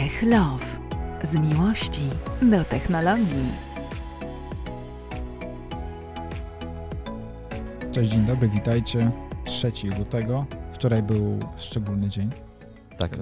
Tech Love. Z miłości do technologii. Cześć, dzień dobry, witajcie. 3 lutego. Wczoraj był szczególny dzień. Tak,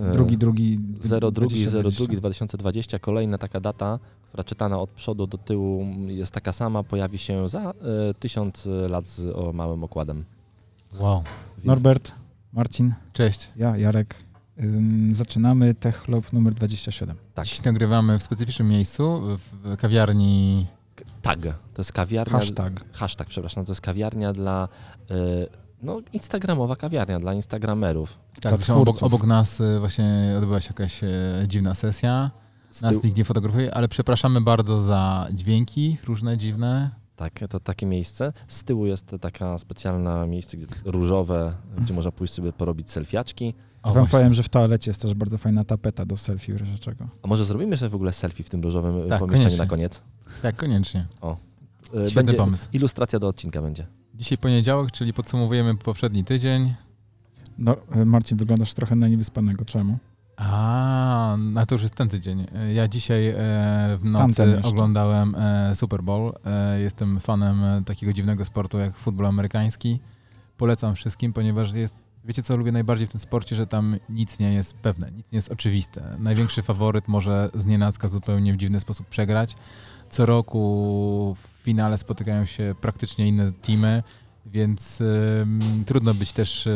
02/02/2020. Kolejna taka data, która czytana od przodu do tyłu jest taka sama, pojawi się za 1000 lat z małym okładem. Wow. Więc... Norbert, Marcin. Cześć. Ja, Jarek. Zaczynamy Tech Love numer 27. Tak. Dziś nagrywamy w specyficznym miejscu, w kawiarni... Tag. To jest kawiarnia... Hashtag, przepraszam. To jest kawiarnia dla... instagramowa kawiarnia dla instagramerów. Tak, zresztą obok nas właśnie odbyła się jakaś dziwna sesja. Nas nikt nie fotografuje, ale przepraszamy bardzo za dźwięki różne, dziwne. Tak, to takie miejsce. Z tyłu jest taka specjalna miejsce różowe, gdzie można pójść sobie porobić selfiaczki. Wam powiem, że w toalecie jest też bardzo fajna tapeta do selfie w razie czego. A może zrobimy sobie w ogóle selfie w tym różowym pomieszczeniu koniecznie. na koniec? Tak, koniecznie. Będzie pomysł. Ilustracja do odcinka będzie. Dzisiaj poniedziałek, czyli podsumowujemy poprzedni tydzień. No, Marcin, wyglądasz trochę na niewyspanego. Czemu? A to już jest ten tydzień. Ja dzisiaj w nocy oglądałem Super Bowl. Jestem fanem takiego dziwnego sportu jak futbol amerykański. Polecam wszystkim, ponieważ wiecie co lubię najbardziej w tym sporcie, że tam nic nie jest pewne, nic nie jest oczywiste. Największy faworyt może znienacka zupełnie w dziwny sposób przegrać. Co roku w finale spotykają się praktycznie inne teamy, więc trudno być też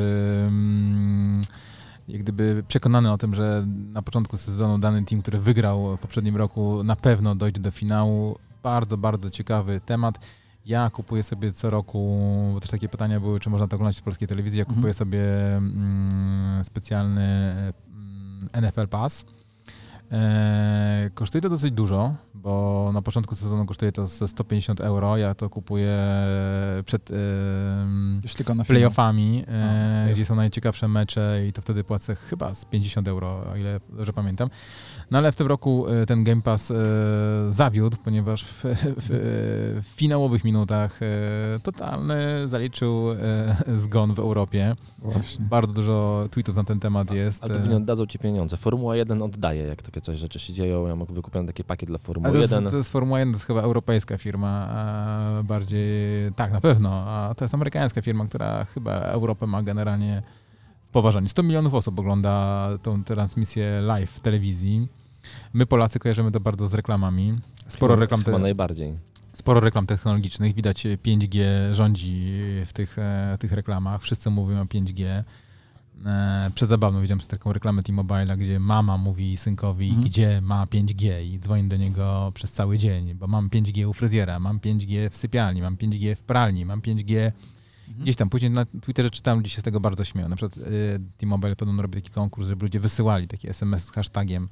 jak gdyby przekonany o tym, że na początku sezonu dany team, który wygrał w poprzednim roku, na pewno dojdzie do finału. Bardzo, bardzo ciekawy temat. Ja kupuję sobie co roku, bo też takie pytania były, czy można to oglądać w polskiej telewizji, ja kupuję sobie specjalny NFL Pass. Kosztuje to dosyć dużo, bo na początku sezonu kosztuje to 150 €. Ja to kupuję przed playoffami, gdzie są najciekawsze mecze i to wtedy płacę chyba z 50 €, o ile dobrze pamiętam. No ale w tym roku ten Game Pass zawiódł, ponieważ w finałowych minutach totalny zaliczył zgon w Europie. Właśnie. Bardzo dużo tweetów na ten temat jest. Ale to pewnie oddadzą ci pieniądze. Formuła 1 oddaje, jak takie coś rzeczy się dzieją. Ja mogę wykupić taki pakiet dla Formuły 1. To jest Formuła 1, to jest chyba europejska firma, bardziej, tak, na pewno. A to jest amerykańska firma, która chyba Europę ma generalnie w poważaniu. 100 milionów osób ogląda tą transmisję live w telewizji. My Polacy kojarzymy to bardzo z reklamami. Chyba najbardziej. Sporo reklam technologicznych. Widać 5G rządzi w tych reklamach. Wszyscy mówią o 5G. Przezabawno widziałem taką reklamę T-Mobile'a, gdzie mama mówi synkowi, gdzie ma 5G i dzwoni do niego przez cały dzień, bo mam 5G u fryzjera, mam 5G w sypialni, mam 5G w pralni, mam 5G gdzieś tam. Później na Twitterze czytałem, ludzie się z tego bardzo śmieją. Na przykład T-Mobile podobno robi taki konkurs, żeby ludzie wysyłali taki SMS z hashtagiem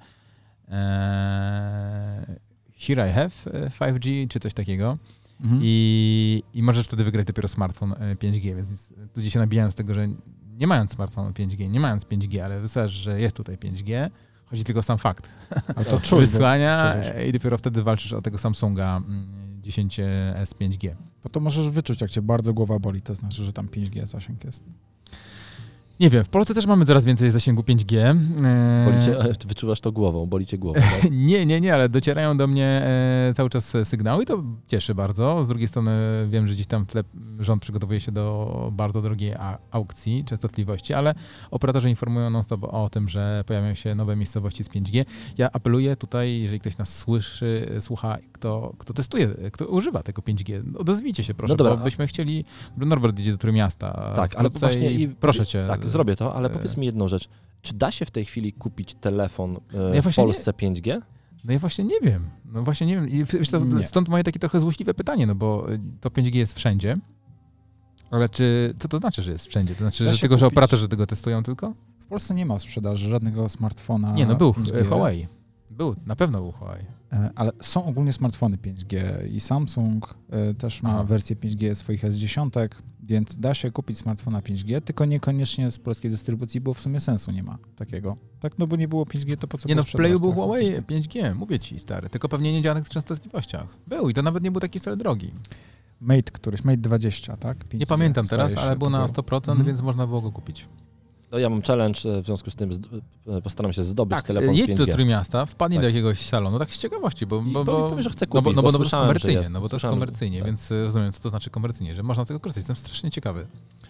Here I have 5G, czy coś takiego. I możesz wtedy wygrać dopiero smartfon 5G, więc ludzie się nabijają z tego, że nie mając smartfonu 5G, nie mając 5G, ale wysyłasz, że jest tutaj 5G, chodzi tylko o sam fakt wysłania i dopiero wtedy walczysz o tego Samsunga 10S 5G. Bo to możesz wyczuć, jak cię bardzo głowa boli, to znaczy, że tam 5G zasięg jest. Nie wiem, w Polsce też mamy coraz więcej zasięgu 5G. Wyczuwasz to głową, boli cię głową. Tak? Nie, ale docierają do mnie cały czas sygnały i to cieszy bardzo. Z drugiej strony wiem, że gdzieś tam w tle rząd przygotowuje się do bardzo drogiej aukcji częstotliwości, ale operatorzy informują non-stop o tym, że pojawią się nowe miejscowości z 5G. Ja apeluję tutaj, jeżeli ktoś nas słyszy, słucha, kto testuje, kto używa tego 5G, odezwijcie się proszę, bo byśmy chcieli, Norbert idzie do Trójmiasta. Tak, ale właśnie proszę cię. Tak, zrobię to, ale powiedz mi jedną rzecz. Czy da się w tej chwili kupić telefon w Polsce 5G? No ja właśnie nie wiem. Stąd moje takie trochę złośliwe pytanie, no bo to 5G jest wszędzie. Ale co to znaczy, że jest wszędzie? To znaczy, że operatorzy tego testują tylko? W Polsce nie ma w sprzedaży żadnego smartfona. Nie, no był 5G. Huawei. Na pewno był Huawei. Ale są ogólnie smartfony 5G i Samsung też ma wersję 5G swoich S10, więc da się kupić smartfona 5G, tylko niekoniecznie z polskiej dystrybucji, bo w sumie sensu nie ma takiego. Tak, no bo nie było 5G, to po co? Nie no, w Playu był Huawei 5G, mówię ci stary, tylko pewnie nie działa na tych częstotliwościach. Był i to nawet nie był taki wcale drogi. Mate 20, tak? 5G, nie pamiętam teraz, ale był na 100%, więc można było go kupić. No ja mam challenge, w związku z tym postaram się zdobyć telefon z 5G. jedź do Trójmiasta, wpadnij Tak. do jakiegoś salonu, tak z ciekawości, bo powiem, że chcę no kupić, bo to jest słyszałem, że komercyjnie, jest. no bo to jest Słyszałem, że- komercyjnie, tak. więc rozumiem, co to znaczy komercyjnie, że można z tego korzystać. Jestem strasznie ciekawy.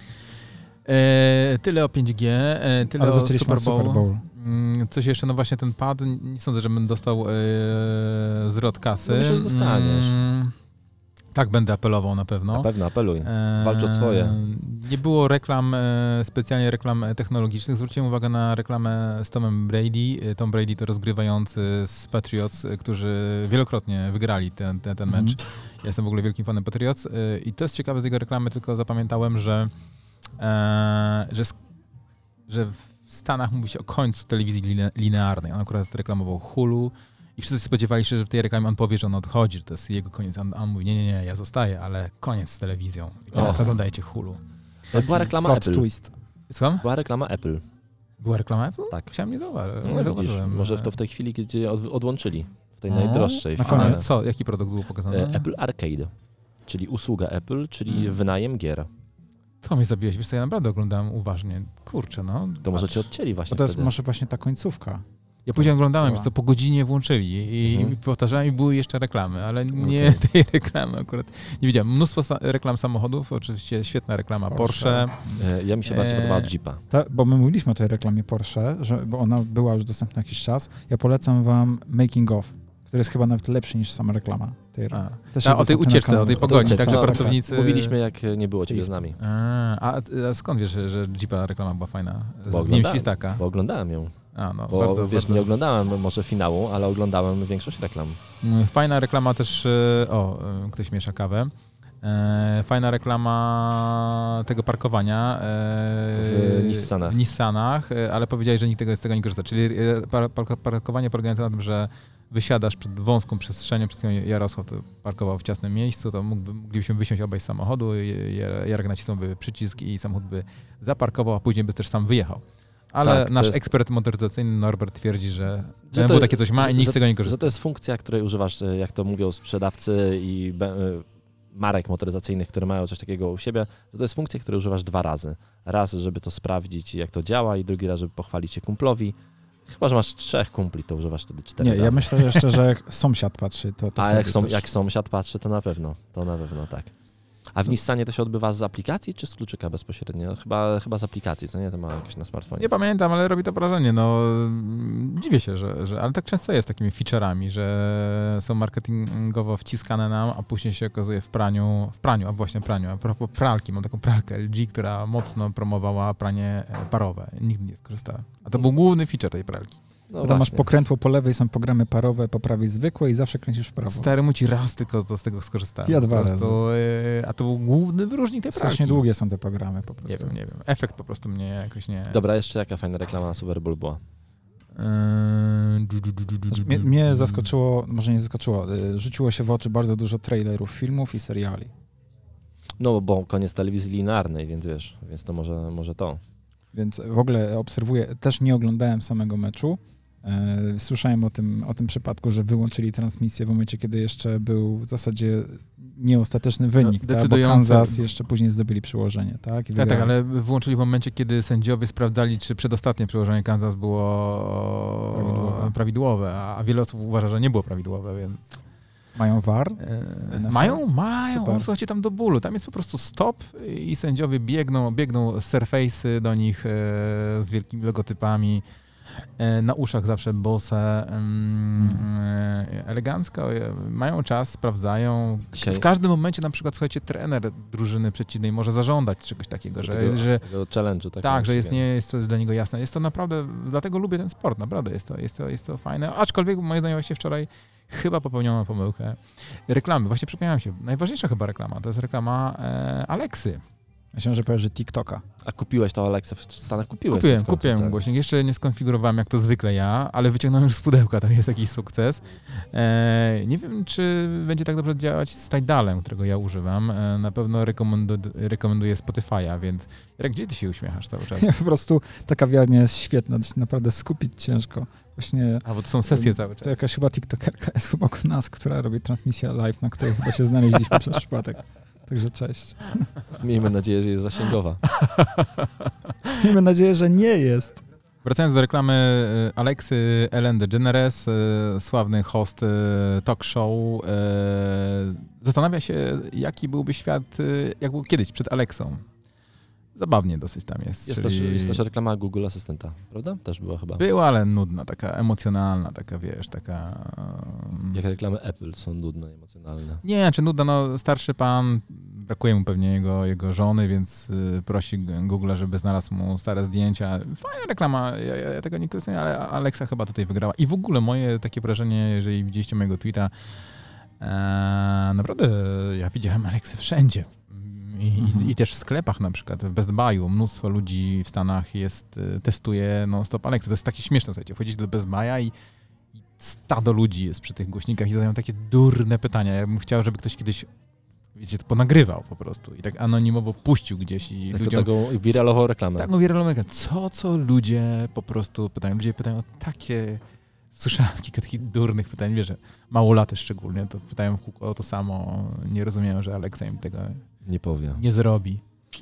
Tyle o 5G, tyle Ale o zaczęliśmy Super od Super Bowl. Coś jeszcze, no właśnie ten pad, nie sądzę, żebym dostał zwrot kasy. No myślę, że dostaniesz. Tak, będę apelował na pewno. Na pewno apeluj. Walcz o swoje. Nie było reklam, specjalnie reklam technologicznych. Zwróciłem uwagę na reklamę z Tomem Brady. Tom Brady to rozgrywający z Patriots, którzy wielokrotnie wygrali ten mecz. Ja jestem w ogóle wielkim fanem Patriots. I to jest ciekawe z jego reklamy, tylko zapamiętałem, że w Stanach mówi się o końcu telewizji linearnej. On akurat reklamował Hulu i wszyscy spodziewali się, że w tej reklamie on powie, że on odchodzi, że to jest jego koniec. On mówi, nie, ja zostaję, ale koniec z telewizją. Teraz oglądajcie Hulu. To była reklama Plot Apple. twist. Słucham? Była reklama Apple. Była reklama Apple? Tak. Chciałem nie zauważyć. No, Nie widzisz, zauważyłem. może w tej chwili, gdzie odłączyli. W tej O, najdroższej. na w koniec. finale. Ale co? Jaki produkt był pokazany? Apple Arcade, czyli usługa Apple, czyli wynajem gier. To mnie zabiłeś. Wiesz co, ja naprawdę oglądałem uważnie. Kurczę, no. To może cię odcięli właśnie Bo to jest wtedy. może właśnie ta końcówka. Ja później oglądałem, Była. wiesz co, po godzinie włączyli i powtarzałem i były jeszcze reklamy, ale nie Okej. tej reklamy akurat nie widziałem. Mnóstwo reklam samochodów, oczywiście świetna reklama Porsche. Ja mi się bardziej podobała od Jeepa. Bo my mówiliśmy o tej reklamie Porsche, bo ona była już dostępna jakiś czas. Ja polecam wam Making of, który jest chyba nawet lepszy niż sama reklama tej A, Też o jest tej dostępny na ucieczce, kanale. o tej pogoni, tak, tak, że tak, pracownicy... Mówiliśmy, jak nie było ciebie z nami, A skąd wiesz, że Jeepa reklama była fajna? Bo Z Dniem oglądałem. Świstaka. bo oglądałem ją. A, no, Bo bardzo, wiesz, bardzo. nie oglądałem może finału, ale oglądałem większość reklam. Fajna reklama też, ktoś miesza kawę. Fajna reklama tego parkowania W Nissanach. w Nissanach, ale powiedziałeś, że nikt z tego nie korzysta. Czyli parkowanie polegające na tym, że wysiadasz przed wąską przestrzenią, przed chwilą Jarosław to parkował w ciasnym miejscu, to moglibyśmy wysiąść obaj z samochodu, Jarek nacisnąłby przycisk i samochód by zaparkował, a później by też sam wyjechał. Ale Tak, to nasz jest- ekspert motoryzacyjny Norbert twierdzi, że Że BMW to- takie coś ma i nikt z tego nie korzysta. Że to jest funkcja, której używasz, jak to mówią sprzedawcy i marek motoryzacyjnych, które mają coś takiego u siebie, że to jest funkcja, której używasz 2 razy. Raz, żeby to sprawdzić, jak to działa i drugi raz, żeby pochwalić się kumplowi. Chyba, że masz 3 kumpli, to używasz wtedy 4 Nie, razy. ja myślę jeszcze, że jak sąsiad patrzy, to A wtedy też. jak sąsiad patrzy, to na pewno tak. A w Nissanie to się odbywa z aplikacji czy z kluczyka bezpośrednio? Chyba z aplikacji, co nie? To ma jakoś na smartfonie. Nie pamiętam, ale robi to wrażenie. No, dziwię się, że ale tak często jest takimi feature'ami, że są marketingowo wciskane nam, a później się okazuje w praniu, a propos pralki, mam taką pralkę LG, która mocno promowała pranie parowe. Nigdy nie skorzystałem. A to był główny feature tej pralki. No Bo tam masz właśnie. pokrętło po lewej, są programy parowe, po prawej zwykłe i zawsze kręcisz w prawo. Stary mu ci raz tylko to z tego skorzystałem. Ja Po 2 prostu, a to był główny wyróżnik tej pralki. Strasznie długie są te programy po prostu. Nie wiem. Efekt po prostu mnie jakoś nie... Dobra, jeszcze jaka fajna reklama na Super Bowl była? Mnie zaskoczyło, może nie zaskoczyło, rzuciło się w oczy bardzo dużo trailerów filmów i seriali. No, bo koniec telewizji linearnej, więc to może to. Więc w ogóle obserwuję, też nie oglądałem samego meczu. Słyszałem o tym przypadku, że wyłączyli transmisję w momencie, kiedy jeszcze był w zasadzie nieostateczny wynik, tak? Bo decydujący- Kansas jeszcze później zdobyli przyłożenie, tak? I Tak, wygrali. ale wyłączyli w momencie, kiedy sędziowie sprawdzali, czy przedostatnie przełożenie Kansas było prawidłowe, a wiele osób uważa, że nie było prawidłowe, więc... Mają VAR? Mają. Super. Słuchajcie, tam do bólu. Tam jest po prostu stop i sędziowie biegną surface'y do nich z wielkimi logotypami. Na uszach zawsze Bose, elegancko, mają czas, sprawdzają. Dzisiaj- W każdym momencie na przykład, słuchajcie, trener drużyny przeciwnej może zażądać czegoś takiego, że Tego challenge'u. tak, że jest to dla niego jasne. Jest to naprawdę, dlatego lubię ten sport, naprawdę jest to fajne. Aczkolwiek moim zdaniem właśnie wczoraj chyba popełniono pomyłkę. Reklamy, właśnie przypomniałem się, najważniejsza chyba reklama, to jest reklama Alexy. Myślę, że powiesz, że TikToka. A kupiłeś to Alexa w Stanach? Kupiłem Kupiłem tak. głośnik. Jeszcze nie skonfigurowałem jak to zwykle ja, ale wyciągnąłem już z pudełka, to jest jakiś sukces. Nie wiem, czy będzie tak dobrze działać z Tidalem, którego ja używam. Na pewno rekomenduję Spotify'a, więc Jarek, gdzie ty się uśmiechasz cały czas? Po prostu ta kawiarnia jest świetna, to się naprawdę skupić ciężko. Właśnie A, bo to są sesje cały czas. to jakaś chyba TikTokerka jest obok nas, która robi transmisję live, na której chyba się znaleźliśmy przez przypadek. Także cześć. Miejmy nadzieję, że jest zasięgowa. Miejmy nadzieję, że nie jest. Wracając do reklamy Alexy Ellen DeGeneres, sławny host talk show, zastanawia się, jaki byłby świat, jak był kiedyś, przed Alexą. Zabawnie dosyć tam jest. Jest też reklama Google Asystenta, prawda? Też była chyba. Była, ale nudna, taka emocjonalna, taka wiesz, taka... Jak reklamy Apple są nudne, emocjonalne. Nie, czy nudna, no starszy pan, brakuje mu pewnie jego żony, więc prosi Google, żeby znalazł mu stare zdjęcia. Fajna reklama, ja tego nie kwestionuję, ale Alexa chyba tutaj wygrała. I w ogóle moje takie wrażenie, jeżeli widzieliście mojego tweeta, naprawdę ja widziałem Alexy wszędzie. I też w sklepach na przykład, w Best Buy'u, mnóstwo ludzi w Stanach testuje non-stop Alexa. To jest takie śmieszne, słuchajcie, wchodzicie do Best Buy'a i stado ludzi jest przy tych głośnikach i zadają takie durne pytania. Ja bym chciał, żeby ktoś kiedyś, wiecie, to ponagrywał po prostu i tak anonimowo puścił gdzieś i Jako ludziom... taką wiralową reklamę. Taką wiralową reklamę. Co ludzie po prostu pytają? Ludzie pytają o takie... Słyszałem kilka takich durnych pytań, wiesz, że małolaty szczególnie, to pytają w kółko o to samo, nie rozumieją, że Alexa im tego Nie powiem. nie zrobi.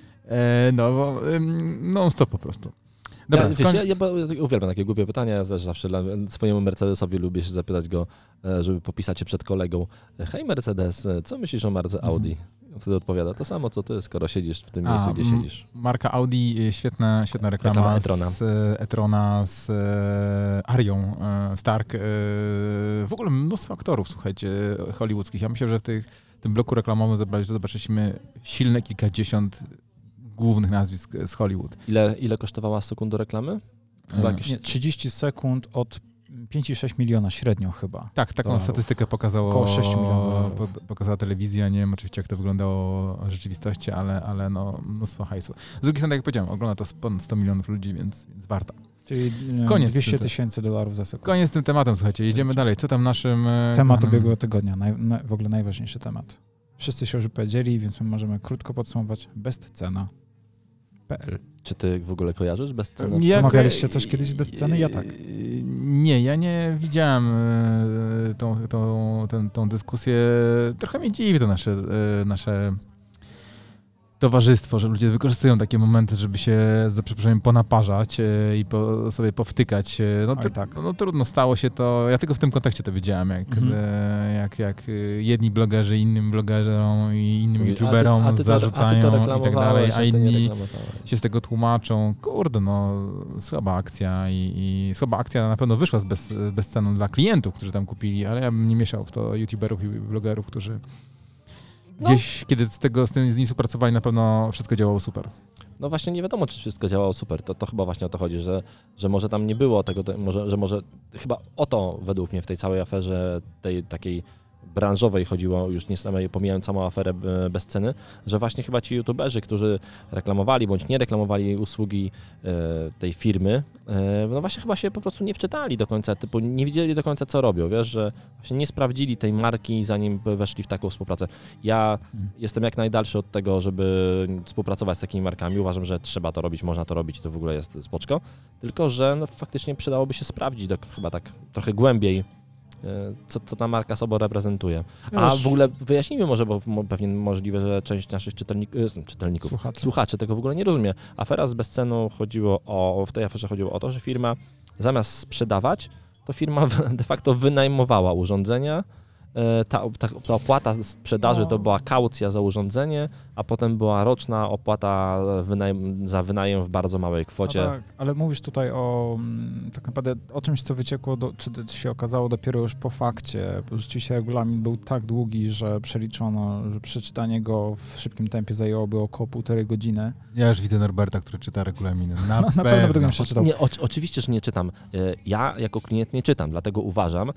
Non-stop po prostu. Dobra, ja uwielbiam takie głupie pytania. Ja też zawsze swojemu Mercedesowi lubię się zapytać go, żeby popisać się przed kolegą. Hej Mercedes, co myślisz o marce Audi? On wtedy odpowiada to samo co ty, skoro siedzisz w tym miejscu, gdzie siedzisz. Marka Audi, świetna reklama z e-trona, z Arią Stark. W ogóle mnóstwo aktorów, słuchajcie, hollywoodzkich. Ja myślę, że w tym bloku reklamowym zobaczyliśmy silne kilkadziesiąt głównych nazwisk z Hollywood. Ile kosztowała sekunda reklamy? Chyba 30 sekund od 5,6 miliona średnio chyba. Tak, taką statystykę około 6 milionów. pokazała telewizja. Nie wiem oczywiście, jak to wyglądało w rzeczywistości, ale no, mnóstwo hajsu. Z drugiej strony, tak jak powiedziałem, ogląda to ponad 100 milionów ludzi, więc warto. Czyli koniec $200,000 za sekundę. Koniec z tym tematem, słuchajcie. Jedziemy dalej. Co tam naszym... Temat ubiegłego tygodnia. W ogóle najważniejszy temat. Wszyscy się już powiedzieli, więc my możemy krótko podsumować. Bestcena.pl. Czy ty w ogóle kojarzysz Bestcenę? Omawialiście coś kiedyś z Bestceny? Ja tak. Nie, ja nie widziałem tą dyskusję. Trochę mnie dziwi to nasze towarzystwo, że ludzie wykorzystują takie momenty, żeby się za przeproszeniem ponaparzać i sobie powtykać. No trudno, stało się to. Ja tylko w tym kontekście to widziałem, jak jedni blogerzy innym blogerom i innym youtuberom zarzucają i tak dalej, a inni się z tego tłumaczą. Kurde, no słaba akcja i słaba akcja na pewno wyszła z bezceną dla klientów, którzy tam kupili, ale ja bym nie mieszał w to youtuberów i blogerów, którzy gdzieś, kiedy z nimi współpracowali, na pewno wszystko działało super. No właśnie nie wiadomo, czy wszystko działało super. To chyba właśnie o to chodzi, że może tam nie było tego, że może chyba o to według mnie w tej całej aferze, tej takiej branżowej chodziło, już nie samej, pomijając samą aferę Bestceny, że właśnie chyba ci youtuberzy, którzy reklamowali bądź nie reklamowali usługi tej firmy, no właśnie chyba się po prostu nie wczytali do końca, typu nie wiedzieli do końca co robią, wiesz, że właśnie nie sprawdzili tej marki, zanim weszli w taką współpracę. Ja jestem jak najdalszy od tego, żeby współpracować z takimi markami, uważam, że trzeba to robić, można to robić, to w ogóle jest spoczko, tylko że no, faktycznie przydałoby się sprawdzić chyba tak trochę głębiej, co ta marka sobą reprezentuje. A w ogóle wyjaśnijmy może, bo pewnie możliwe, że część naszych słuchaczy tego w ogóle nie rozumie. Afera z Bestceną w tej aferze chodziło o to, że firma zamiast sprzedawać, to firma de facto wynajmowała urządzenia. Ta opłata sprzedaży to była kaucja za urządzenie, a potem była roczna opłata za wynajem w bardzo małej kwocie. No tak, ale mówisz tutaj tak naprawdę o czymś, co wyciekło, czy się okazało dopiero już po fakcie, bo rzeczywiście regulamin był tak długi, że przeliczono, że przeczytanie go w szybkim tempie zajęłoby około 1,5 godziny. Ja już widzę Norberta, który czyta regulaminy. Na pewno będę go przeczytał. Nie, oczywiście, że nie czytam. Ja jako klient nie czytam, dlatego uważam,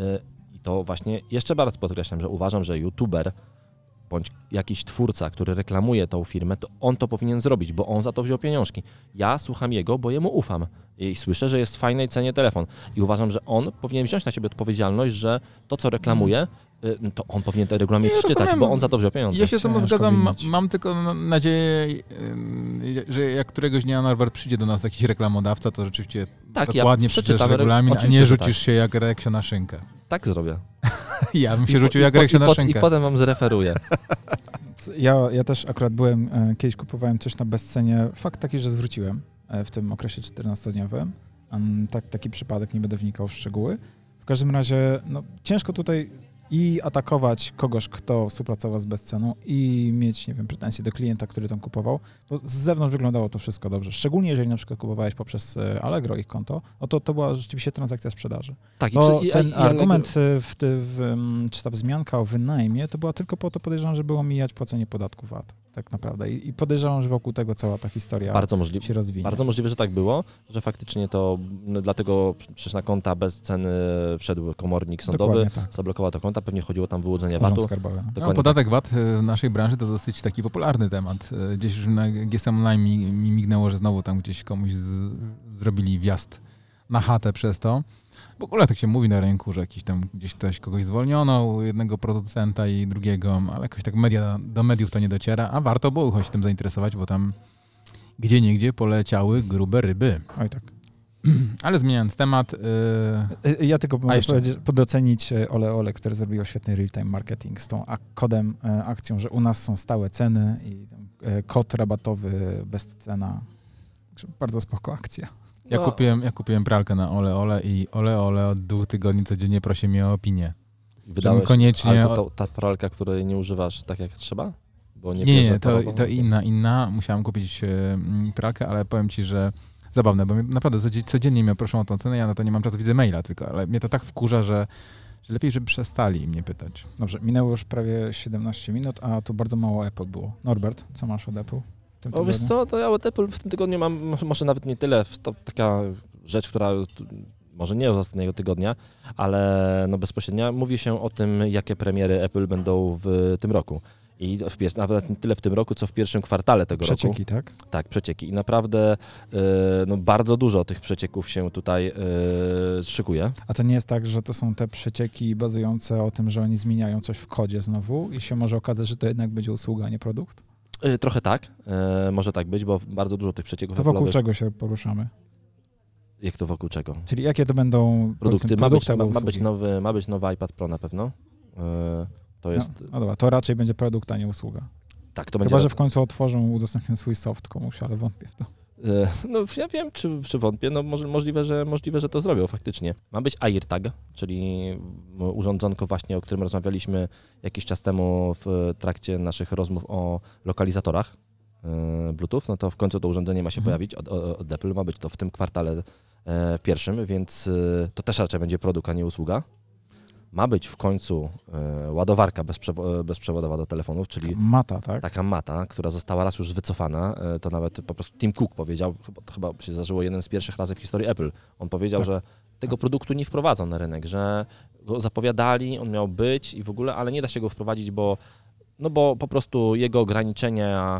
to właśnie jeszcze bardzo podkreślam, że uważam, że youtuber bądź jakiś twórca, który reklamuje tą firmę, to on to powinien zrobić, bo on za to wziął pieniążki. Ja słucham jego, bo jemu ufam i słyszę, że jest w fajnej cenie telefon i uważam, że on powinien wziąć na siebie odpowiedzialność, że to, co reklamuje, to on powinien ten regulamin przeczytać, bo on za to wziął pieniądze. Ja się z tym zgadzam, mam tylko nadzieję, że jak któregoś dnia Norbert przyjdzie do nas jakiś reklamodawca, to rzeczywiście dokładnie przeczytasz regulamin, a nie rzucisz się jak Reksio na szynkę. Tak zrobię. Ja bym się rzucił jak Reksio na szynkę. I potem wam zreferuję. Ja też akurat kiedyś kupowałem coś na bezcenie. Fakt taki, że zwróciłem w tym okresie 14-dniowym. Taki przypadek, nie będę wnikał w szczegóły. W każdym razie ciężko tutaj i atakować kogoś, kto współpracował z bezceną i mieć, nie wiem, pretensje do klienta, który tam kupował, bo z zewnątrz wyglądało to wszystko dobrze. Szczególnie jeżeli na przykład kupowałeś poprzez Allegro ich konto, to była rzeczywiście transakcja sprzedaży. Tak, ten argument, czy ta wzmianka o wynajmie, to była tylko po to, podejrzewam, żeby omijać płacenie podatku VAT, tak naprawdę. I podejrzewam, że wokół tego cała ta historia się rozwinie. Bardzo możliwe, że tak było, że faktycznie to dlatego przecież na konta bez ceny wszedł komornik sądowy, tak. Zablokował to konta, pewnie chodziło tam wyłudzenie VAT-u. Podatek VAT w naszej branży to dosyć taki popularny temat. Gdzieś już na GSM Online mi mignęło, że znowu tam gdzieś komuś zrobili wjazd na chatę przez to. W ogóle tak się mówi na rynku, że gdzieś ktoś kogoś zwolniono, jednego producenta i drugiego, ale jakoś tak do mediów to nie dociera, a warto było choć tym zainteresować, bo tam gdzieniegdzie poleciały grube ryby. Oj tak. Ale zmieniając temat... Ja tylko mogę podocenić Ole, które zrobiło świetny real-time marketing z tą akcją, że u nas są stałe ceny i kod rabatowy bez cena. Bardzo spoko akcja. Ja kupiłem pralkę na Ole i Ole od 2 tygodni codziennie prosi mnie o opinię. Koniecznie... Ale to ta pralka, której nie używasz tak jak trzeba? Bo nie, to inna. Musiałem kupić pralkę, ale powiem ci, że zabawne, bo mnie naprawdę codziennie mnie proszą o tą cenę, ja na to nie mam czasu, widzę maila tylko, ale mnie to tak wkurza, że lepiej, żeby przestali mnie pytać. Dobrze, minęło już prawie 17 minut, a tu bardzo mało Apple było. Norbert, co masz od Apple? Wiesz co, to ja od Apple w tym tygodniu mam może nawet nie tyle, to taka rzecz, która może nie od ostatniego tygodnia, ale bezpośrednio mówi się o tym, jakie premiery Apple będą w tym roku. I nawet nie tyle w tym roku, co w pierwszym kwartale tego roku. Przecieki, tak? Tak, przecieki. I naprawdę bardzo dużo tych przecieków się tutaj szykuje. A to nie jest tak, że to są te przecieki bazujące o tym, że oni zmieniają coś w kodzie znowu i się może okazać, że to jednak będzie usługa, a nie produkt? Trochę tak. Może tak być, bo bardzo dużo tych przecieków... To wokół czego się poruszamy? Jak to wokół czego? Czyli jakie to będą produkty? Ma być nowy iPad Pro na pewno. To jest... No dobra, to raczej będzie produkt, a nie usługa. Tak, to Chyba, będzie... że w końcu udostępnią swój soft komuś, ale wątpię w to. Ja wiem, czy wątpię. Możliwe, że to zrobią faktycznie. Ma być AirTag, czyli urządzonko właśnie, o którym rozmawialiśmy jakiś czas temu w trakcie naszych rozmów o lokalizatorach Bluetooth. No to w końcu to urządzenie ma się pojawić od Apple. Ma być to w tym kwartale pierwszym, więc to też raczej będzie produkt, a nie usługa. Ma być w końcu ładowarka bezprzewodowa do telefonów, czyli mata, tak? Taka mata, która została raz już wycofana. To nawet po prostu Tim Cook powiedział, to chyba się zdarzyło jeden z pierwszych razy w historii Apple. On powiedział, że tego produktu nie wprowadzą na rynek, że go zapowiadali, on miał być i w ogóle, ale nie da się go wprowadzić, bo po prostu jego ograniczenia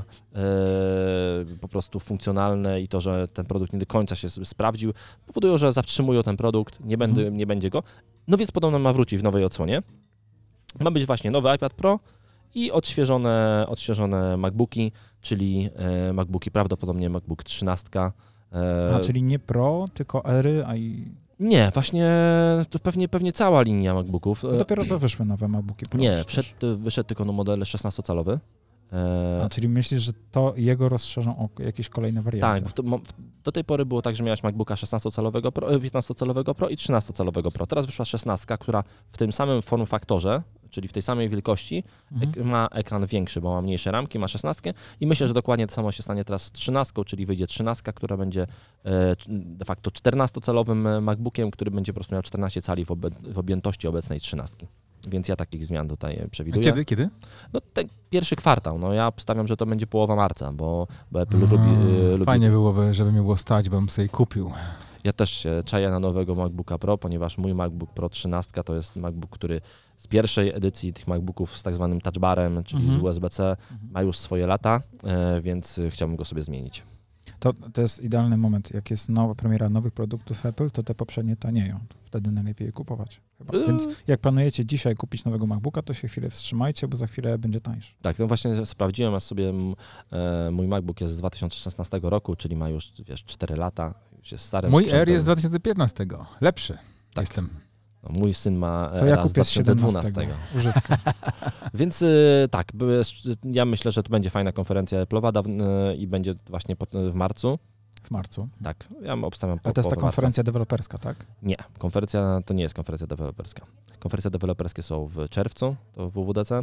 po prostu funkcjonalne i to, że ten produkt nie do końca się sprawdził, powodują, że zatrzymują ten produkt, nie będzie go. No więc podobno ma wrócić w nowej odsłonie. Ma być właśnie nowy iPad Pro i odświeżone MacBooki, czyli MacBooki, prawdopodobnie MacBook 13. Czyli nie Pro, tylko Ery, Nie, właśnie to pewnie cała linia MacBooków. Dopiero co wyszły nowe MacBooki Pro? Nie, wyszedł tylko model 16-calowy. Czyli myślisz, że to jego rozszerzą o jakieś kolejne warianty? Tak, do tej pory było tak, że miałeś MacBooka 16-calowego Pro, 15-calowego Pro i 13-calowego Pro. Teraz wyszła 16, która w tym samym form faktorze, czyli w tej samej wielkości, ma ekran większy, bo ma mniejsze ramki, ma 16 i myślę, że dokładnie to samo się stanie teraz z 13, czyli wyjdzie 13, która będzie de facto 14-calowym MacBookiem, który będzie po prostu miał 14 cali w objętości obecnej 13. Więc ja takich zmian tutaj przewiduję. A kiedy? No ten pierwszy kwartał. Ja obstawiam, że to będzie połowa marca, bo Apple lubi... Fajnie byłoby, żeby mi było stać, bym sobie kupił. Ja też się czaję na nowego MacBooka Pro, ponieważ mój MacBook Pro 13 to jest MacBook, który z pierwszej edycji tych MacBooków z tak zwanym touch barem, czyli z USB-C, ma już swoje lata, więc chciałbym go sobie zmienić. To jest idealny moment. Jak jest premiera nowych produktów Apple, to te poprzednie tanieją. Wtedy najlepiej je kupować. Chyba. Więc jak planujecie dzisiaj kupić nowego MacBooka, to się chwilę wstrzymajcie, bo za chwilę będzie tańszy. Tak, no właśnie sprawdziłem, a sobie mój MacBook jest z 2016 roku, czyli ma już 4 lata. Już jest starym Mój sprzętem. Air jest z 2015. Lepszy. Tak. Jestem. No, mój syn ma To ja raz z kupię z 2012. 17. Używkę. Więc tak, ja myślę, że to będzie fajna konferencja Apple'owa i będzie właśnie w marcu. W marcu. Tak, ja obstawiam A to jest ta połowę konferencja deweloperska, tak? marca. Nie, to nie jest konferencja deweloperska. Konferencje deweloperskie są w czerwcu, to w WWDC,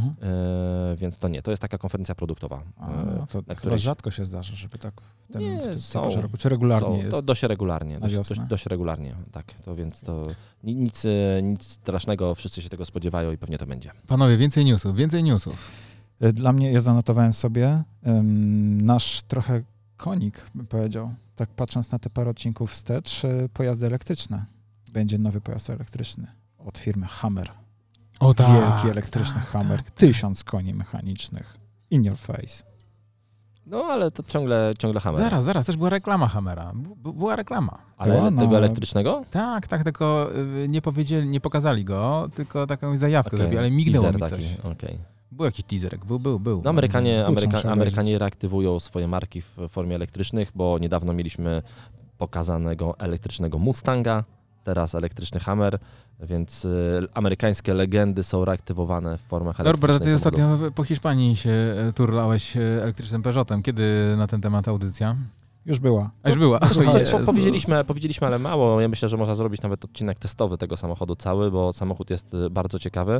więc to nie, to jest taka konferencja produktowa. To na chyba której rzadko się zdarza, żeby tak w tym są, porze roku. Czy regularnie jest? To dość regularnie, na wiosnę? dość regularnie, tak. Więc to nic strasznego, wszyscy się tego spodziewają i pewnie to będzie. Panowie, więcej newsów. Dla mnie, ja zanotowałem sobie, nasz trochę konik, bym powiedział, tak patrząc na te parę odcinków wstecz, pojazdy elektryczne. Będzie nowy pojazd elektryczny od firmy Hammer. O tak, Wielki elektryczny Hammer, 1000 koni mechanicznych. In your face. No ale to ciągle Hammer. Zaraz, też była reklama Hammera. Była reklama. Ale tego elektrycznego? Tak, tylko nie pokazali go, tylko taką zajawkę Okay. zrobili, ale mignęło Teaser mi taki. coś. Okay. Był jakiś teaserek, był. No Amerykanie reaktywują swoje marki w formie elektrycznych, bo niedawno mieliśmy pokazanego elektrycznego Mustanga, teraz elektryczny Hammer, więc amerykańskie legendy są reaktywowane w formach elektrycznych. Norbert, ty ostatnio po Hiszpanii się turlałeś elektrycznym Peugeotem. Kiedy na ten temat audycja? Już była. A już była. Powiedzieliśmy, ale mało. Ja myślę, że można zrobić nawet odcinek testowy tego samochodu cały, bo samochód jest bardzo ciekawy.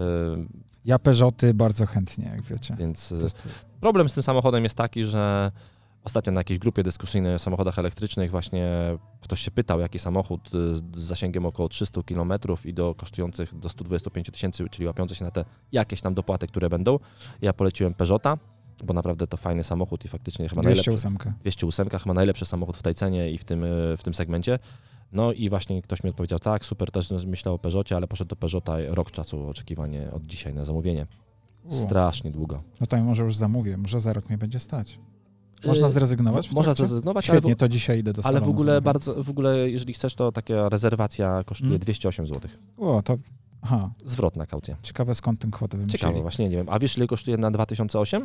Ja Peugeoty bardzo chętnie, jak wiecie. Więc problem z tym samochodem jest taki, że ostatnio na jakiejś grupie dyskusyjnej o samochodach elektrycznych właśnie ktoś się pytał, jaki samochód z zasięgiem około 300 km i do kosztujących do 125 000, czyli łapiące się na te jakieś tam dopłaty, które będą. Ja poleciłem Peugeota, bo naprawdę to fajny samochód i faktycznie chyba 208, chyba najlepszy samochód w tej cenie i w tym segmencie. No i właśnie ktoś mi odpowiedział, tak, super, też myślał o Peugeocie, ale poszedł do Peugeota, rok czasu oczekiwanie od dzisiaj na zamówienie. Strasznie długo. No to może już zamówię, może za rok mnie będzie stać. Można zrezygnować? Można zrezygnować, świetnie, to dzisiaj idę do salonu. Ale w ogóle, jeżeli chcesz, to taka rezerwacja kosztuje 208 zł. O, to zwrot na kaucję. Ciekawe, skąd tę kwotę wymyślili. Ciekawe, właśnie nie wiem. A wiesz, ile kosztuje na 2008?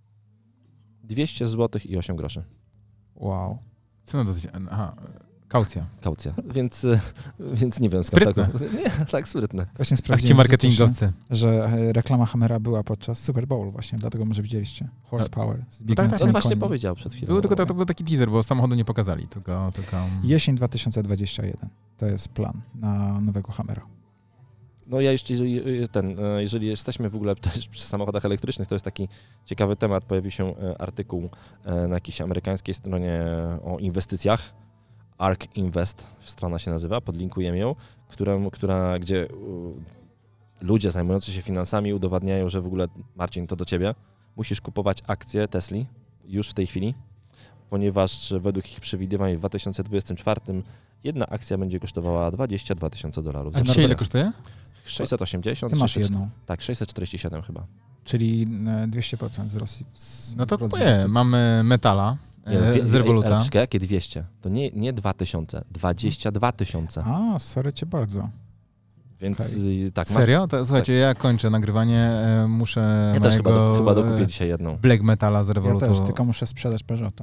200 zł i 8 groszy. Wow. Co na to? Kaucja. Więc nie wiem skąd sprytne. Nie, tak sprytne. Właśnie Akci marketingowcy. Że reklama Hammera była podczas Super Bowl właśnie, dlatego może widzieliście. Horsepower. On właśnie powiedział przed chwilą. To był taki teaser, bo samochodu nie pokazali, tylko... Jesień 2021. To jest plan na nowego Hammera. No ja jeszcze, jeżeli jesteśmy w ogóle też przy samochodach elektrycznych, to jest taki ciekawy temat. Pojawił się artykuł na jakiejś amerykańskiej stronie o inwestycjach. ARK Invest, strona się nazywa, podlinkujemy ją, gdzie ludzie zajmujący się finansami udowadniają, że w ogóle, Marcin, to do ciebie, musisz kupować akcje Tesli już w tej chwili, ponieważ według ich przewidywań w 2024 jedna akcja będzie kosztowała $22,000. A dzisiaj ile kosztuje? 680. Ty masz jedną. Tak, 647 chyba. Czyli 200% wzrost. No to kupuję. Mamy metala. Z Revoluta. Jakie 200? To nie 2000, 22 000. Sorry cię bardzo. Więc tak. Serio? To, słuchajcie, ja kończę nagrywanie, muszę ja też chyba dokupię dzisiaj jedną. Black Metala z Revolutu. Ja też, tylko muszę sprzedać Peugeota.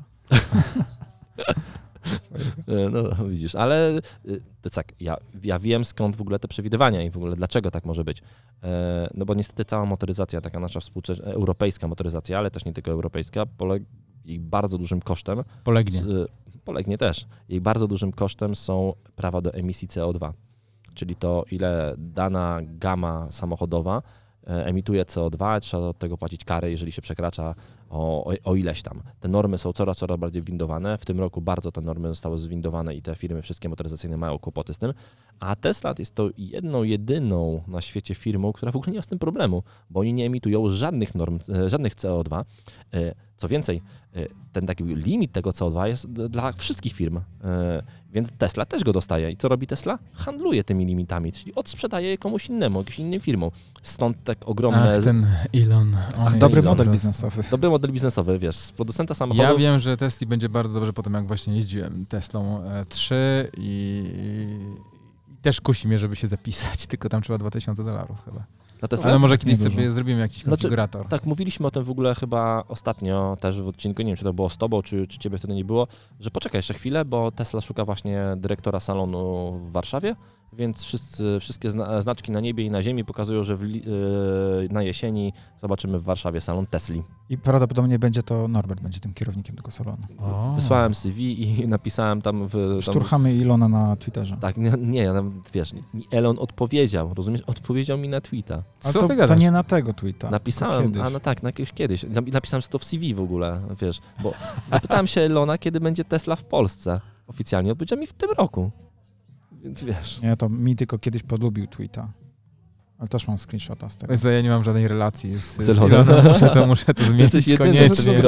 No widzisz, ale to tak, ja wiem skąd w ogóle te przewidywania i w ogóle dlaczego tak może być. No bo niestety cała motoryzacja, taka nasza europejska motoryzacja, ale też nie tylko europejska, jej bardzo dużym kosztem. Polegnie też. Jej bardzo dużym kosztem są prawa do emisji CO2, czyli to, ile dana gama samochodowa emituje CO2, trzeba od tego płacić kary, jeżeli się przekracza o ileś tam. Te normy są coraz bardziej windowane. W tym roku bardzo te normy zostały zwindowane i te firmy wszystkie motoryzacyjne mają kłopoty z tym. A Tesla jest to jedyną na świecie firmą, która w ogóle nie ma z tym problemu, bo oni nie emitują żadnych norm, żadnych CO2. Co więcej, ten taki limit tego CO2 jest dla wszystkich firm, więc Tesla też go dostaje. I co robi Tesla? Handluje tymi limitami, czyli odsprzedaje je komuś innemu, jakimś innym firmom. Stąd tak ogromne... ten Elon. Dobry model biznesowy. Dobry model biznesowy, wiesz, z producenta samochodu... Ja wiem, że Tesli będzie bardzo dobrze po tym, jak właśnie jeździłem Teslą 3 i też kusi mnie, żeby się zapisać, tylko tam trzeba $2,000 chyba. Ale może kiedyś sobie zrobimy jakiś konfigurator. Tak, mówiliśmy o tym w ogóle chyba ostatnio też w odcinku, nie wiem, czy to było z tobą, czy ciebie wtedy nie było, że poczekaj jeszcze chwilę, bo Tesla szuka właśnie dyrektora salonu w Warszawie, więc wszystkie znaczki na niebie i na ziemi pokazują, że na jesieni zobaczymy w Warszawie salon Tesli. I prawdopodobnie Norbert będzie tym kierownikiem tego salonu. Wysłałem CV i napisałem tam Szturchamy Ilona na Twitterze. Tak, nie, wiesz, Elon odpowiedział, rozumiesz? Odpowiedział mi na tweeta. Co ty gadasz? To nie na tego tweeta. Napisałem, na jakiegoś kiedyś. Napisałem sobie to w CV w ogóle, wiesz, bo zapytałem się Elona, kiedy będzie Tesla w Polsce oficjalnie. Odpowiedział mi w tym roku. Więc wiesz. Nie, to mi tylko kiedyś polubił tweeta. Ale też mam screenshota z tego. Ja nie mam żadnej relacji z Elonem. Elonem. Muszę to zmienić Jesteś koniecznie.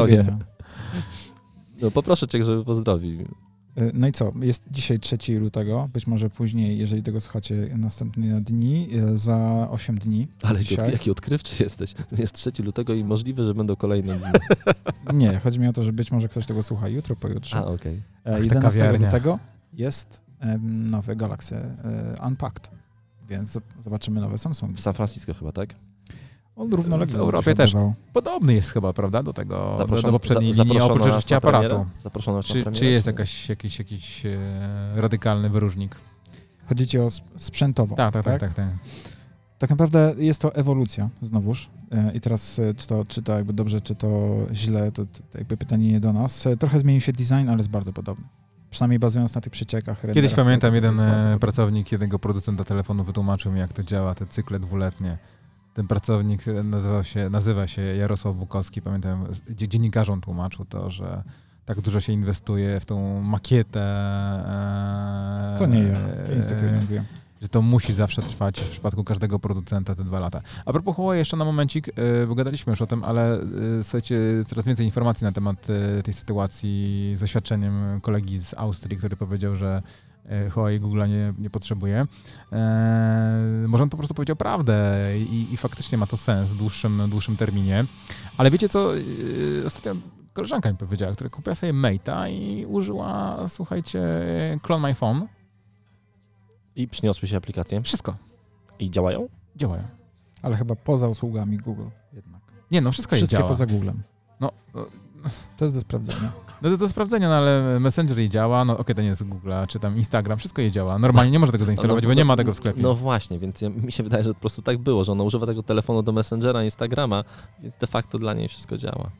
No poproszę cię, żeby pozdrowił. No i co? Jest dzisiaj 3 lutego, być może później, jeżeli tego słuchacie, następne dni, za 8 dni. Ale dzisiaj. jaki odkrywczy jesteś. Jest 3 lutego i możliwe, że będą kolejne dni. Nie, chodzi mi o to, że być może ktoś tego słucha jutro, pojutrze. Okej. 11 lutego jest nowy Galaxy Unpacked, więc zobaczymy nowe Samsung. W San Francisco chyba, tak? On równolegle w Europie też. Podobny jest chyba, prawda, do tego, do poprzedniej linii, oprócz oczywiście aparatu. Czy jest jakiś radykalny wyróżnik? Chodzi ci o sprzętowo. Tak. Tak naprawdę jest to ewolucja znowuż. I teraz czy to jakby dobrze, czy to źle, to jakby pytanie nie do nas. Trochę zmienił się design, ale jest bardzo podobny. Przynajmniej bazując na tych przeciekach. Kiedyś pamiętam, jeden pracownik jednego producenta telefonu wytłumaczył mi, jak to działa, te cykle dwuletnie. Ten pracownik nazywa się Jarosław Bukowski. Pamiętam, dziennikarzom tłumaczył to, że tak dużo się inwestuje w tą makietę. To nie ja, nic takiego nie mówię. Że to musi zawsze trwać w przypadku każdego producenta te 2 lata. A propos Huawei, jeszcze na momencik, bo gadaliśmy już o tym, ale słuchajcie, coraz więcej informacji na temat tej sytuacji z oświadczeniem kolegi z Austrii, który powiedział, że Huawei Google'a nie potrzebuje. Może on po prostu powiedział prawdę i faktycznie ma to sens w dłuższym terminie. Ale wiecie co, ostatnio koleżanka mi powiedziała, która kupiła sobie Mate'a i użyła, słuchajcie, Clone My Phone. I przyniosły się aplikacje? Wszystko. I działają? Działają. Ale chyba poza usługami Google jednak. Nie, no wszystkie działa. poza Googlem. No, to jest do sprawdzenia. No to do sprawdzenia, no ale Messenger jej działa, no okej, to nie jest Google'a, czy tam Instagram, wszystko jej działa. Normalnie nie może tego zainstalować, bo nie ma tego w sklepie. No właśnie, więc mi się wydaje, że po prostu tak było, że ona używa tego telefonu do Messengera, Instagrama, więc de facto dla niej wszystko działa.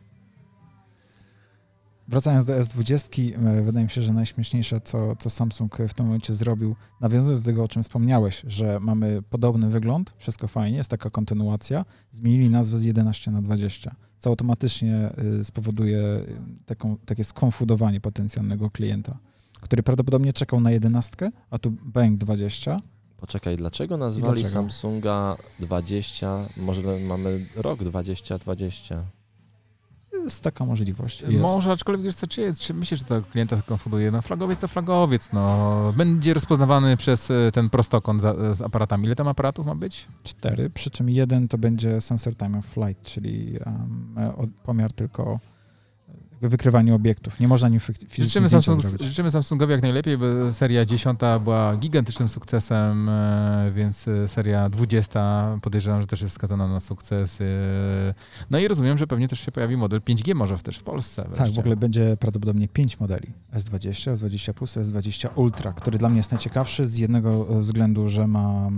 Wracając do S20, wydaje mi się, że najśmieszniejsze, co Samsung w tym momencie zrobił, nawiązując do tego, o czym wspomniałeś, że mamy podobny wygląd, wszystko fajnie, jest taka kontynuacja, zmienili nazwę z 11 na 20, co automatycznie spowoduje takie skonfudowanie potencjalnego klienta, który prawdopodobnie czekał na 11, a tu bang 20. Poczekaj, dlaczego nazwali Samsunga 20, może mamy rok 2020? Jest taka możliwość. Może, aczkolwiek wiesz co, czy myślisz, że to klienta konfunduje? No flagowiec to flagowiec, no. Będzie rozpoznawany przez ten prostokąt z aparatami. Ile tam aparatów ma być? 4, przy czym 1 to będzie sensor time of flight, czyli pomiar tylko wykrywanie obiektów. Nie można nim fizycznie Życzymy Samsungowi jak najlepiej, bo seria 10 była gigantycznym sukcesem, więc seria 20 podejrzewam, że też jest skazana na sukces. No i rozumiem, że pewnie też się pojawi model 5G może też w Polsce. Wreszcie. Tak, w ogóle będzie prawdopodobnie 5 modeli. S20, S20 Plus, S20 Ultra, który dla mnie jest najciekawszy z jednego względu, że ma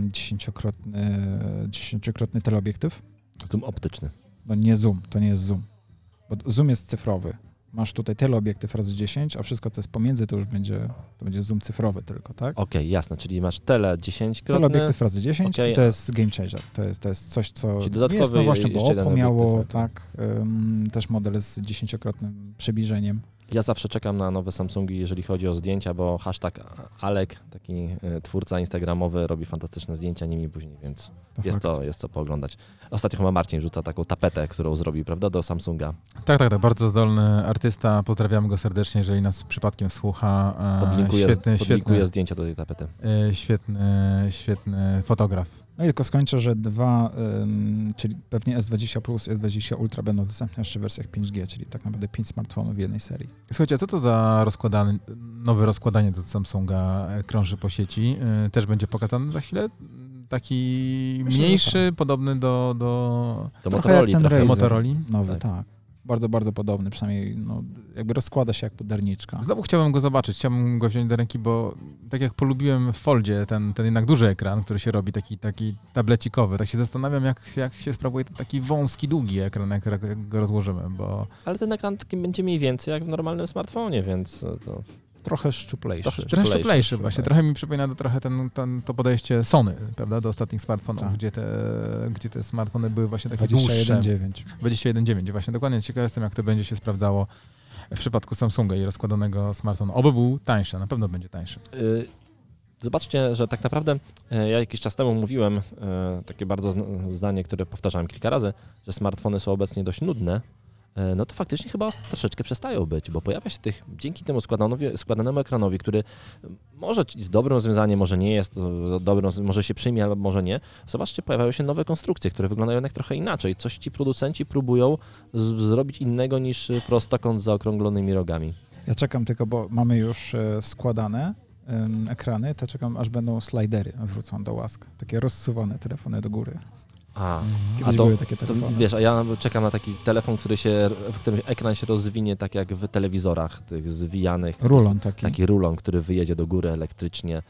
10-krotny teleobiektyw. Zoom optyczny. No nie zoom, to nie jest zoom. Bo zoom jest cyfrowy. Masz tutaj teleobiektyw razy 10, a wszystko, co jest pomiędzy, to już będzie zoom cyfrowy tylko, tak? Okej, jasne, czyli masz tele 10-krotny. Teleobiektyw razy 10 i to jest game changer. To jest coś, co czyli nie jest nowością, bo Oppo miało też model z 10-krotnym przybliżeniem. Ja zawsze czekam na nowe Samsungi, jeżeli chodzi o zdjęcia, bo hashtag Alek, taki twórca instagramowy, robi fantastyczne zdjęcia nimi później, więc jest co pooglądać. Ostatnio chyba Marcin rzuca taką tapetę, którą zrobił, prawda, do Samsunga. Tak, bardzo zdolny artysta, pozdrawiamy go serdecznie, jeżeli nas przypadkiem słucha. Podlinkuję zdjęcia do tej tapety. Świetny fotograf. No i tylko skończę, że czyli pewnie S20 Plus, S20 Ultra będą dostępne jeszcze w wersjach 5G, czyli tak naprawdę 5 smartfonów w jednej serii. Słuchajcie, a co to za nowe rozkładanie do Samsunga krąży po sieci? Też będzie pokazany za chwilę? Taki mniejszy, podobny do Motorola. Motorola nowy, tak. bardzo, bardzo podobny, przynajmniej no, jakby rozkłada się jak puderniczka. Znowu chciałbym go zobaczyć, chciałbym go wziąć do ręki, bo tak jak polubiłem w Foldzie ten jednak duży ekran, który się robi, taki tablecikowy, tak się zastanawiam, jak się sprawuje taki wąski, długi ekran, jak go rozłożymy, bo... Ale ten ekran taki będzie mniej więcej jak w normalnym smartfonie, więc to... Trochę szczuplejszy. Trochę szczuplejszy właśnie. Trochę mi przypomina trochę to podejście Sony, prawda, do ostatnich smartfonów, Tak. gdzie te smartfony były właśnie takie dłuższe. 21,9. 21,9. Właśnie, dokładnie. Ciekaw jestem, jak to będzie się sprawdzało w przypadku Samsunga i rozkładanego smartfonu. Oby był tańszy, na pewno będzie tańszy. Zobaczcie, że tak naprawdę ja jakiś czas temu mówiłem takie bardzo zdanie, które powtarzałem kilka razy, że smartfony są obecnie dość nudne. No to faktycznie chyba troszeczkę przestają być, bo pojawia się dzięki temu składanemu ekranowi, który może jest dobrym rozwiązaniem, może nie jest dobrym, może się przyjmie, albo może nie. Zobaczcie, pojawiają się nowe konstrukcje, które wyglądają jednak trochę inaczej. Coś ci producenci próbują zrobić innego niż prostokąt z zaokrąglonymi rogami. Ja czekam tylko, bo mamy już składane ekrany, to czekam, aż będą slidery wrócą do łask. Takie rozsuwane telefony do góry. Kiedyś były takie telefony. Wiesz, a ja czekam na taki telefon, w którym ekran się rozwinie tak jak w telewizorach, tych zwijanych. Rulon taki. Taki rulon, który wyjedzie do góry elektrycznie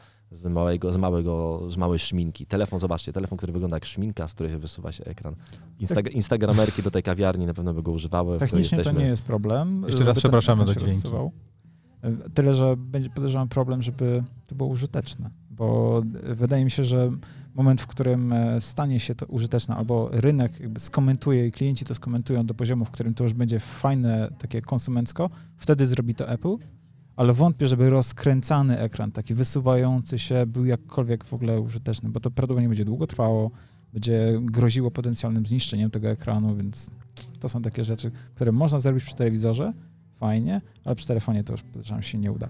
z małej szminki. Zobaczcie, telefon, który wygląda jak szminka, z której wysuwa się ekran. Instagramerki do tej kawiarni na pewno by go używały. Technicznie to nie jest problem. Jeszcze raz przepraszamy za dźwięki. Tyle, że będzie podejrzewam problem, żeby to było użyteczne, bo wydaje mi się, że moment, w którym stanie się to użyteczne, albo rynek jakby skomentuje i klienci to skomentują do poziomu, w którym to już będzie fajne, takie konsumencko, wtedy zrobi to Apple, ale wątpię, żeby rozkręcany ekran, taki wysuwający się, był jakkolwiek w ogóle użyteczny, bo to prawdopodobnie będzie długo trwało, będzie groziło potencjalnym zniszczeniem tego ekranu, więc to są takie rzeczy, które można zrobić przy telewizorze, fajnie, ale przy telefonie to już podejrzewam się nie uda.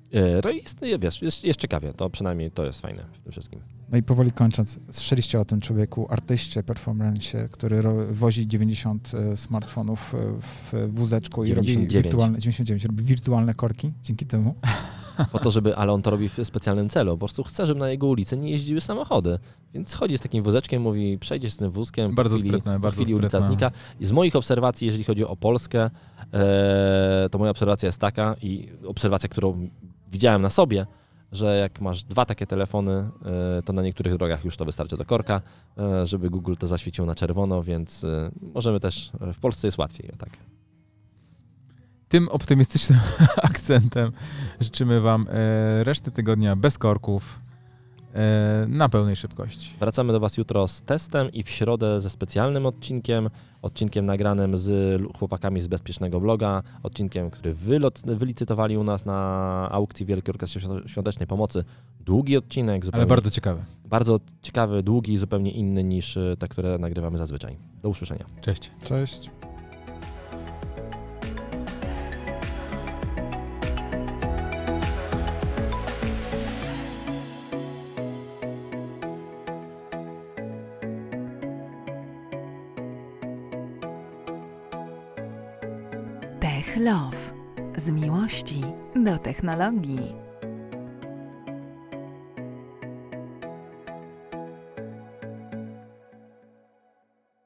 Jest ciekawie, to przynajmniej to jest fajne w tym wszystkim. No i powoli kończąc, słyszeliście o tym człowieku, artyście, performance, który wozi 90 smartfonów w wózeczku 99. robi wirtualne korki dzięki temu. Po to, ale on to robi w specjalnym celu, po prostu chce, żeby na jego ulicy nie jeździły samochody. Więc chodzi z takim wózeczkiem, mówi, przejdzie z tym wózkiem, bardzo po chwili ulica znika. I z moich obserwacji, jeżeli chodzi o Polskę, to moja obserwacja jest taka i obserwacja, którą widziałem na sobie, że jak masz 2 takie telefony, to na niektórych drogach już to wystarczy do korka, żeby Google to zaświecił na czerwono, więc możemy też, w Polsce jest łatwiej, tak. Tym optymistycznym akcentem życzymy Wam reszty tygodnia bez korków, na pełnej szybkości. Wracamy do Was jutro z testem i w środę ze specjalnym odcinkiem nagranym z chłopakami z Bezpiecznego Bloga, odcinkiem, który wylicytowali u nas na aukcji Wielkiej Orkiestry Świątecznej Pomocy. Długi odcinek. Ale bardzo ciekawy. Bardzo ciekawy, długi i zupełnie inny niż te, które nagrywamy zazwyczaj. Do usłyszenia. Cześć. Cześć. Tech Love. Z miłości do technologii.